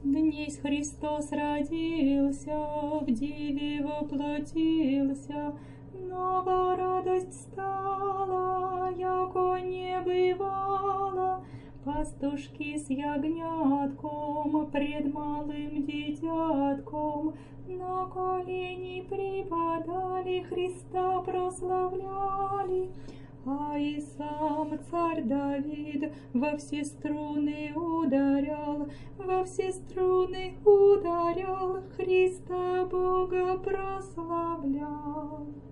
Днесь Христос родился, в деве воплотился, много радость стала, яко не бывало. Пастушки с ягнятком пред малым дитятком на колени припадали, Христа прославляли. А и сам царь Давид во все струны ударял, Христа Бога прославлял.